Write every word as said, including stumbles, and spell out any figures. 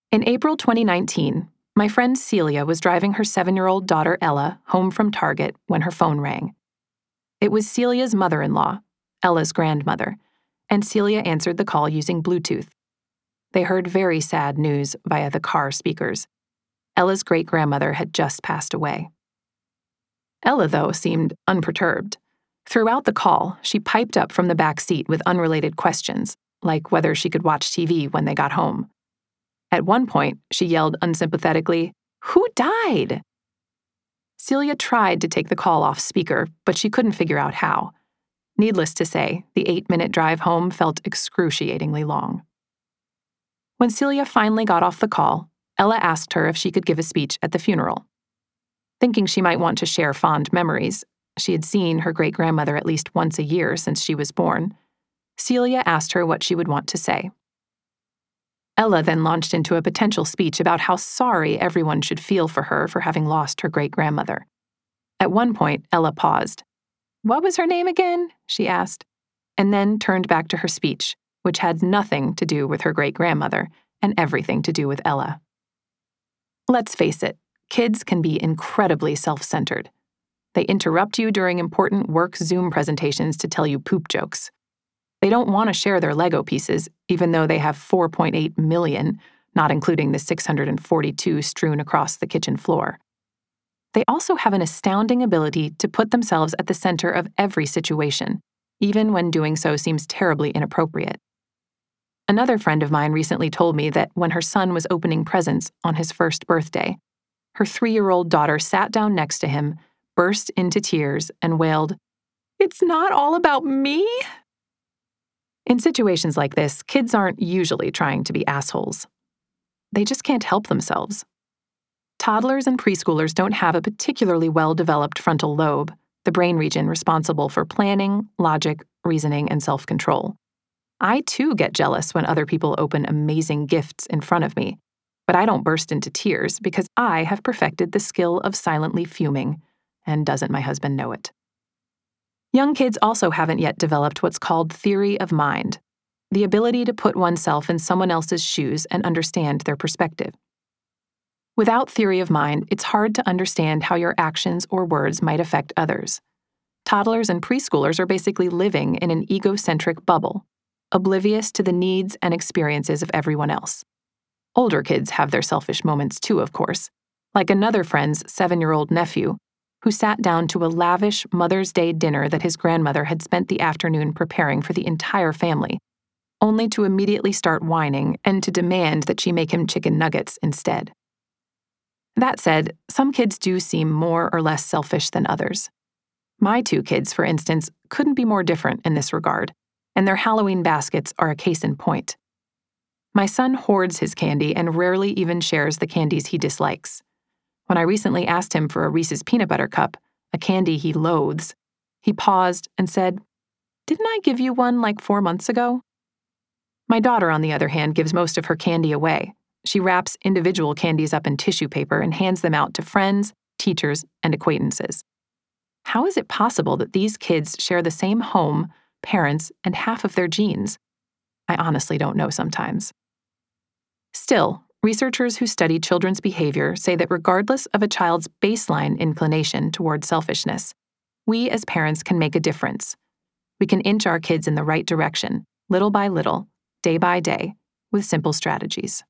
In April twenty nineteen, my friend Celia was driving her seven-year-old daughter Ella home from Target when her phone rang. It was Celia's mother-in-law, Ella's grandmother, and Celia answered the call using Bluetooth. They heard very sad news via the car speakers. Ella's great-grandmother had just passed away. Ella, though, seemed unperturbed. Throughout the call, she piped up from the back seat with unrelated questions, like whether she could watch T V when they got home. At one point, she yelled unsympathetically, "Who died?" Celia tried to take the call off speaker, but she couldn't figure out how. Needless to say, the eight-minute drive home felt excruciatingly long. When Celia finally got off the call, Ella asked her if she could give a speech at the funeral. Thinking she might want to share fond memories, she had seen her great-grandmother at least once a year since she was born, Celia asked her what she would want to say. Ella then launched into a potential speech about how sorry everyone should feel for her for having lost her great-grandmother. At one point, Ella paused. "What was her name again?" she asked, and then turned back to her speech, which had nothing to do with her great-grandmother and everything to do with Ella. Let's face it, kids can be incredibly self-centered. They interrupt you during important work Zoom presentations to tell you poop jokes. They don't want to share their Lego pieces, even though they have four point eight million, not including the six hundred forty-two strewn across the kitchen floor. They also have an astounding ability to put themselves at the center of every situation, even when doing so seems terribly inappropriate. Another friend of mine recently told me that when her son was opening presents on his first birthday, her three-year-old daughter sat down next to him, burst into tears, and wailed, "It's not all about me." In situations like this, kids aren't usually trying to be assholes. They just can't help themselves. Toddlers and preschoolers don't have a particularly well-developed frontal lobe, the brain region responsible for planning, logic, reasoning, and self-control. I too get jealous when other people open amazing gifts in front of me, but I don't burst into tears because I have perfected the skill of silently fuming, and doesn't my husband know it? Young kids also haven't yet developed what's called theory of mind, the ability to put oneself in someone else's shoes and understand their perspective. Without theory of mind, it's hard to understand how your actions or words might affect others. Toddlers and preschoolers are basically living in an egocentric bubble, oblivious to the needs and experiences of everyone else. Older kids have their selfish moments too, of course, like another friend's seven-year-old nephew, who sat down to a lavish Mother's Day dinner that his grandmother had spent the afternoon preparing for the entire family, only to immediately start whining and to demand that she make him chicken nuggets instead. That said, some kids do seem more or less selfish than others. My two kids, for instance, couldn't be more different in this regard, and their Halloween baskets are a case in point. My son hoards his candy and rarely even shares the candies he dislikes. When I recently asked him for a Reese's Peanut Butter Cup, a candy he loathes, he paused and said, "Didn't I give you one like four months ago?" My daughter, on the other hand, gives most of her candy away. She wraps individual candies up in tissue paper and hands them out to friends, teachers, and acquaintances. How is it possible that these kids share the same home, parents, and half of their genes? I honestly don't know sometimes. Still, researchers who study children's behavior say that regardless of a child's baseline inclination toward selfishness, we as parents can make a difference. We can inch our kids in the right direction, little by little, day by day, with simple strategies.